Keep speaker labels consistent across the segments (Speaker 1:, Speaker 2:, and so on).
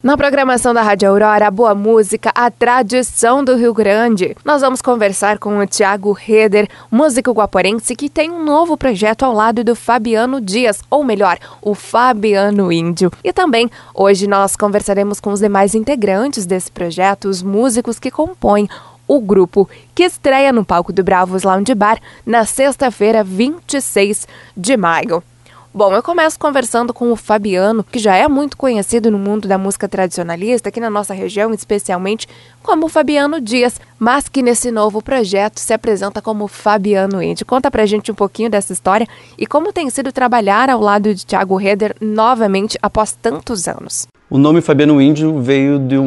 Speaker 1: Na programação da Rádio Aurora, a boa música, a tradição do Rio Grande. Nós vamos conversar com o Thiago Reder, músico guaporense que tem um novo projeto ao lado do Fabiano Dias, ou melhor, o Fabiano Índio. E também, hoje nós conversaremos com os demais integrantes desse projeto, os músicos que compõem o grupo, que estreia no palco do Bravos Lounge Bar na sexta-feira, 26 de maio. Bom, eu começo conversando com o Fabiano, que já é muito conhecido no mundo da música tradicionalista, aqui na nossa região, especialmente como Fabiano Dias, mas que nesse novo projeto se apresenta como Fabiano Índio. Conta pra gente um pouquinho dessa história e como tem sido trabalhar ao lado de Thiago Reder novamente após tantos anos.
Speaker 2: O nome Fabiano Índio veio de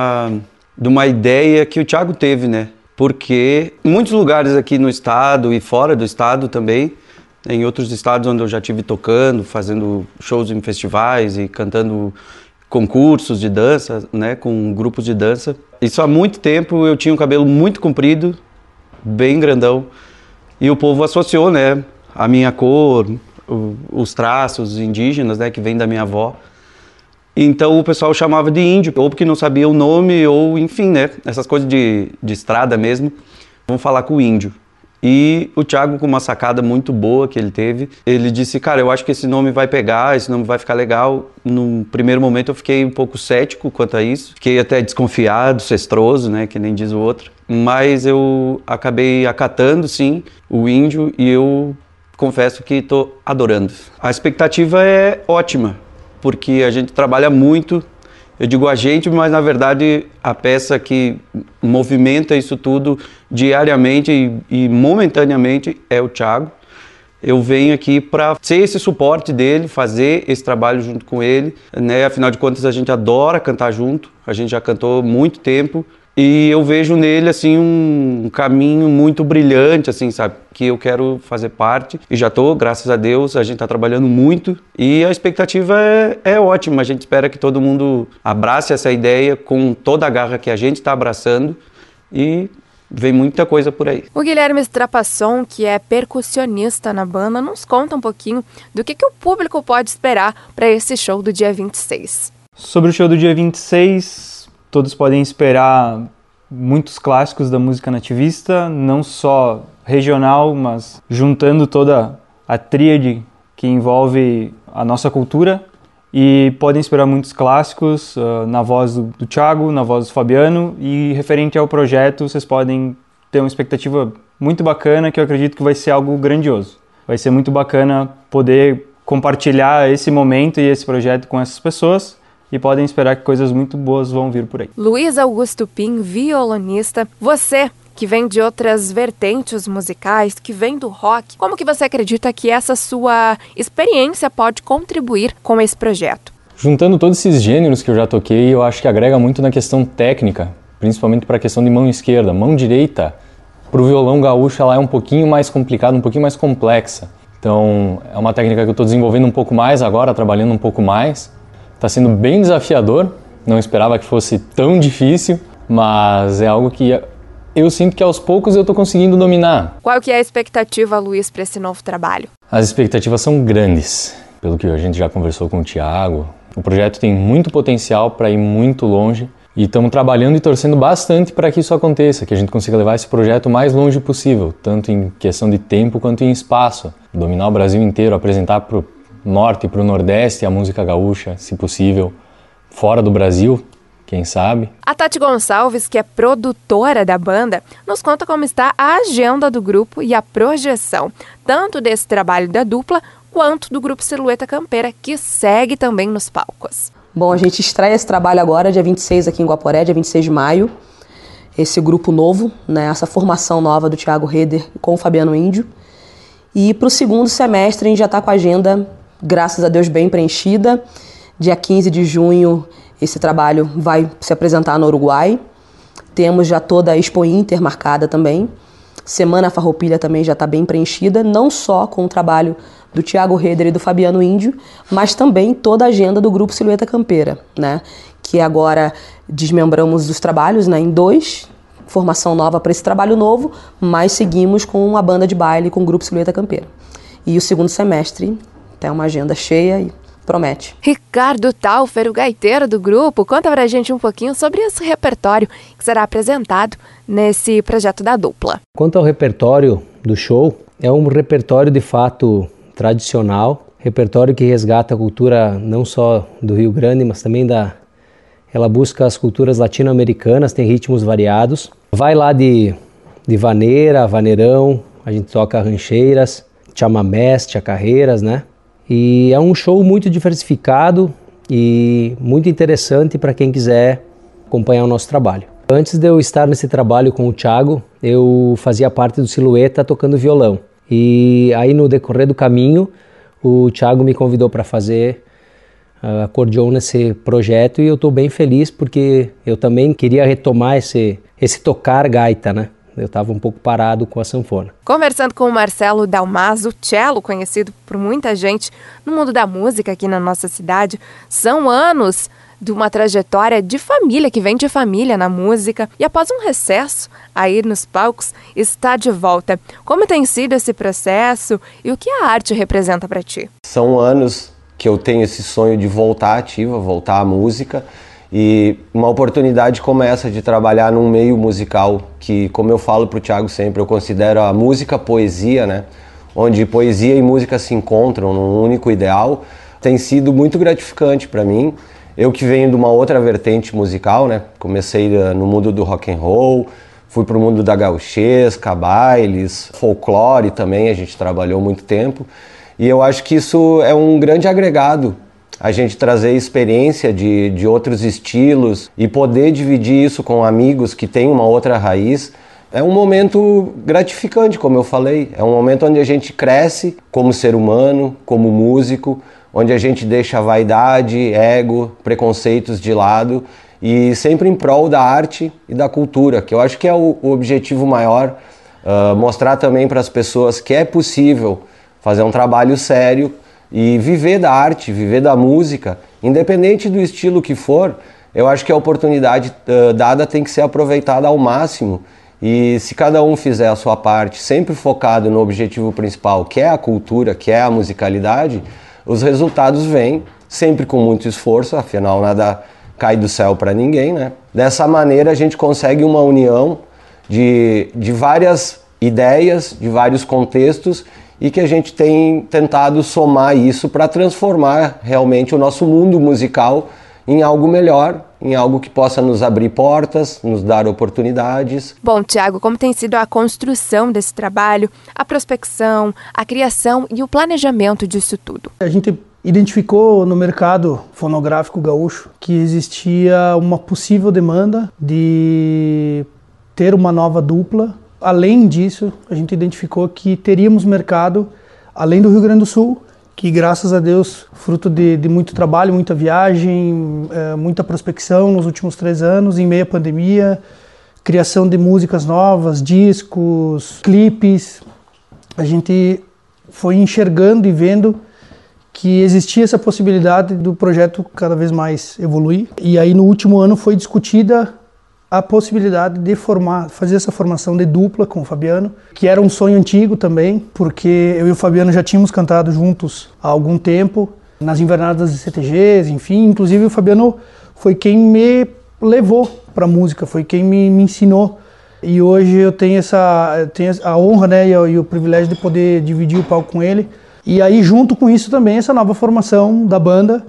Speaker 2: uma ideia que o Thiago teve, né? Porque em muitos lugares aqui no estado e fora do estado também, em outros estados onde eu já estive tocando, fazendo shows em festivais e cantando concursos de dança, né, com grupos de dança. Isso há muito tempo eu tinha um cabelo muito comprido, bem grandão, e o povo associou, né, a minha cor, os traços indígenas, né, que vem da minha avó. Então o pessoal chamava de índio, ou porque não sabia o nome, ou enfim, né, essas coisas de estrada mesmo. Vamos falar com o índio. E o Thiago, com uma sacada muito boa que ele teve, ele disse, cara, eu acho que esse nome vai pegar, esse nome vai ficar legal. No primeiro momento eu fiquei um pouco cético quanto a isso, fiquei até desconfiado, cestroso, né, que nem diz o outro. Mas eu acabei acatando, sim, o índio, e eu confesso que estou adorando. A expectativa é ótima, porque a gente trabalha muito. Eu digo a gente, mas na verdade a peça que movimenta isso tudo diariamente e momentaneamente é o Thiago. Eu venho aqui para ser esse suporte dele, fazer esse trabalho junto com ele, né? Afinal de contas a gente adora cantar junto, a gente já cantou muito tempo. E eu vejo nele, assim, um caminho muito brilhante, assim, sabe? Que eu quero fazer parte. E já tô, graças a Deus, a gente tá trabalhando muito. E a expectativa é ótima. A gente espera que todo mundo abrace essa ideia com toda a garra que a gente tá abraçando. E vem muita coisa por aí.
Speaker 1: O Guilherme Strapasson, que é percussionista na banda, nos conta um pouquinho do que o público pode esperar para esse show do dia 26.
Speaker 3: Sobre o show do dia 26... Todos podem esperar muitos clássicos da música nativista, não só regional, mas juntando toda a tríade que envolve a nossa cultura. E podem esperar muitos clássicos na voz do Thiago, na voz do Fabiano. E referente ao projeto, vocês podem ter uma expectativa muito bacana, que eu acredito que vai ser algo grandioso. Vai ser muito bacana poder compartilhar esse momento e esse projeto com essas pessoas. E podem esperar que coisas muito boas vão vir por aí.
Speaker 1: Luiz Augusto Pim, violonista. Você, que vem de outras vertentes musicais, que vem do rock, como que você acredita que essa sua experiência pode contribuir com esse projeto?
Speaker 4: Juntando todos esses gêneros que eu já toquei, eu acho que agrega muito na questão técnica, principalmente para a questão de mão esquerda. Mão direita, para o violão gaúcho, ela é um pouquinho mais complicada, um pouquinho mais complexa. Então, é uma técnica que eu estou desenvolvendo um pouco mais agora, trabalhando um pouco mais. Está sendo bem desafiador, não esperava que fosse tão difícil, mas é algo que eu sinto que aos poucos eu estou conseguindo dominar.
Speaker 1: Qual que é a expectativa, Luiz, para esse novo trabalho?
Speaker 4: As expectativas são grandes, pelo que a gente já conversou com o Thiago. O projeto tem muito potencial para ir muito longe e estamos trabalhando e torcendo bastante para que isso aconteça, que a gente consiga levar esse projeto o mais longe possível, tanto em questão de tempo quanto em espaço. Dominar o Brasil inteiro, apresentar para o norte e para o nordeste a música gaúcha, se possível, fora do Brasil, quem sabe.
Speaker 1: A Tati Gonçalves, que é produtora da banda, nos conta como está a agenda do grupo e a projeção, tanto desse trabalho da dupla, quanto do grupo Silhueta Campeira, que segue também nos palcos.
Speaker 5: Bom, a gente estreia esse trabalho agora, dia 26 aqui em Guaporé, dia 26 de maio. Esse grupo novo, né, essa formação nova do Thiago Reder com o Fabiano Índio. E para o segundo semestre a gente já está com a agenda, graças a Deus, bem preenchida. Dia 15 de junho esse trabalho vai se apresentar no Uruguai. Temos já toda a Expo Inter marcada também. Semana Farroupilha também já está bem preenchida, não só com o trabalho do Thiago Reder e do Fabiano Índio, mas também toda a agenda do grupo Silhueta Campeira, né? Que agora desmembramos os trabalhos, né, em 2, formação nova para esse trabalho novo, mas seguimos com a banda de baile com o grupo Silhueta Campeira. E o segundo semestre tem uma agenda cheia e promete.
Speaker 1: Ricardo Taufer, o gaiteiro do grupo, conta pra gente um pouquinho sobre esse repertório que será apresentado nesse projeto da dupla.
Speaker 6: Quanto ao repertório do show, é um repertório de fato tradicional, repertório que resgata a cultura não só do Rio Grande, mas também ela busca as culturas latino-americanas, tem ritmos variados. Vai lá de vaneira, vaneirão, a gente toca rancheiras, chamamés, chacarreiras, né? E é um show muito diversificado e muito interessante para quem quiser acompanhar o nosso trabalho. Antes de eu estar nesse trabalho com o Thiago, eu fazia parte do Silhueta tocando violão. E aí no decorrer do caminho, o Thiago me convidou para fazer acordeon nesse projeto e eu estou bem feliz porque eu também queria retomar esse tocar gaita, né? Eu estava um pouco parado com a sanfona.
Speaker 1: Conversando com o Marcelo Dalmaso, cello, conhecido por muita gente no mundo da música aqui na nossa cidade, são anos de uma trajetória de família, que vem de família na música, e após um recesso a ir nos palcos, está de volta. Como tem sido esse processo e o que a arte representa para ti?
Speaker 7: São anos que eu tenho esse sonho de voltar ativa, voltar à música, e uma oportunidade como essa de trabalhar num meio musical que, como eu falo para o Thiago sempre, eu considero a música poesia, né? Onde poesia e música se encontram num único ideal, tem sido muito gratificante para mim. Eu que venho de uma outra vertente musical, né? Comecei no mundo do rock and roll, fui para o mundo da gauchesca, bailes, folclore também, a gente trabalhou muito tempo. E eu acho que isso é um grande agregado, a gente trazer experiência de outros estilos e poder dividir isso com amigos que têm uma outra raiz. É um momento gratificante, como eu falei. É um momento onde a gente cresce como ser humano, como músico, onde a gente deixa a vaidade, ego, preconceitos de lado e sempre em prol da arte e da cultura, que eu acho que é o objetivo maior, mostrar também para as pessoas que é possível fazer um trabalho sério e viver da arte, viver da música, independente do estilo que for. Eu acho que a oportunidade dada tem que ser aproveitada ao máximo e se cada um fizer a sua parte, sempre focado no objetivo principal, que é a cultura, que é a musicalidade, os resultados vêm, sempre com muito esforço, afinal nada cai do céu para ninguém, né? Dessa maneira a gente consegue uma união de várias ideias, de vários contextos e que a gente tem tentado somar isso para transformar realmente o nosso mundo musical em algo melhor, em algo que possa nos abrir portas, nos dar oportunidades.
Speaker 1: Bom, Thiago, como tem sido a construção desse trabalho, a prospecção, a criação e o planejamento disso tudo?
Speaker 8: A gente identificou no mercado fonográfico gaúcho que existia uma possível demanda de ter uma nova dupla. Além disso, a gente identificou que teríamos mercado, além do Rio Grande do Sul, que graças a Deus, fruto de muito trabalho, muita viagem, muita prospecção nos últimos 3 anos, em meio à pandemia, criação de músicas novas, discos, clipes, a gente foi enxergando e vendo que existia essa possibilidade do projeto cada vez mais evoluir. E aí no último ano foi discutida a possibilidade de fazer essa formação de dupla com o Fabiano, que era um sonho antigo também, porque eu e o Fabiano já tínhamos cantado juntos há algum tempo, nas invernadas de CTGs, enfim. Inclusive o Fabiano foi quem me levou para a música, foi quem me ensinou. E hoje eu tenho a honra, né, e o privilégio de poder dividir o palco com ele. E aí junto com isso também essa nova formação da banda,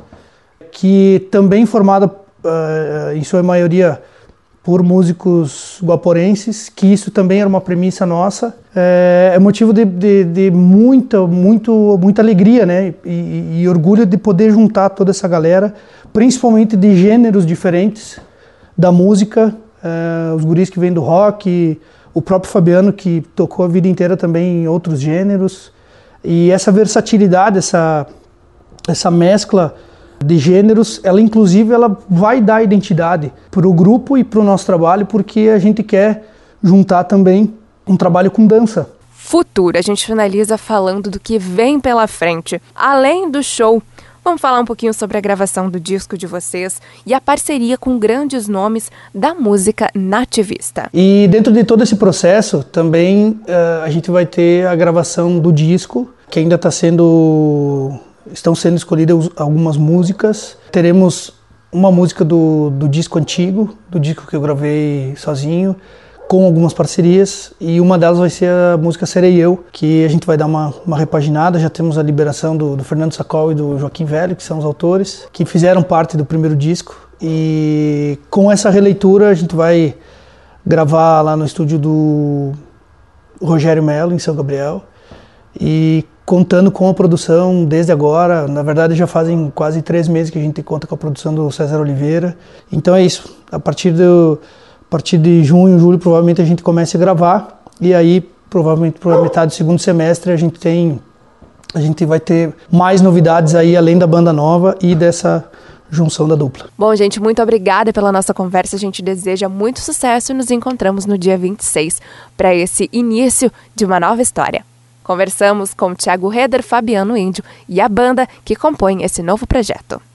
Speaker 8: que também formada em sua maioria por músicos guaporenses, que isso também era uma premissa nossa, é motivo de muita alegria, né? E orgulho de poder juntar toda essa galera, principalmente de gêneros diferentes da música, os guris que vêm do rock, o próprio Fabiano que tocou a vida inteira também em outros gêneros, e essa versatilidade, essa mescla de gêneros, ela inclusive vai dar identidade para o grupo e para o nosso trabalho, porque a gente quer juntar também um trabalho com dança.
Speaker 1: Futuro, a gente finaliza falando do que vem pela frente. Além do show, vamos falar um pouquinho sobre a gravação do disco de vocês e a parceria com grandes nomes da música nativista.
Speaker 8: E dentro de todo esse processo também a gente vai ter a gravação do disco, que ainda está sendo estão sendo escolhidas algumas músicas. Teremos uma música do disco antigo, do disco que eu gravei sozinho, com algumas parcerias, e uma delas vai ser a música Serei Eu, que a gente vai dar uma repaginada. Já temos a liberação do Fernando Sacol e do Joaquim Velho, que são os autores, que fizeram parte do primeiro disco, e com essa releitura a gente vai gravar lá no estúdio do Rogério Melo, em São Gabriel, e contando com a produção desde agora. Na verdade já fazem quase 3 meses que a gente conta com a produção do César Oliveira. Então é isso, a partir de junho, julho, provavelmente a gente comece a gravar, e aí provavelmente para metade do segundo semestre a gente vai ter mais novidades aí, além da banda nova e dessa junção da dupla.
Speaker 1: Bom, gente, muito obrigada pela nossa conversa. A gente deseja muito sucesso e nos encontramos no dia 26 para esse início de uma nova história. Conversamos com Thiago Heder, Fabiano Índio e a banda que compõe esse novo projeto.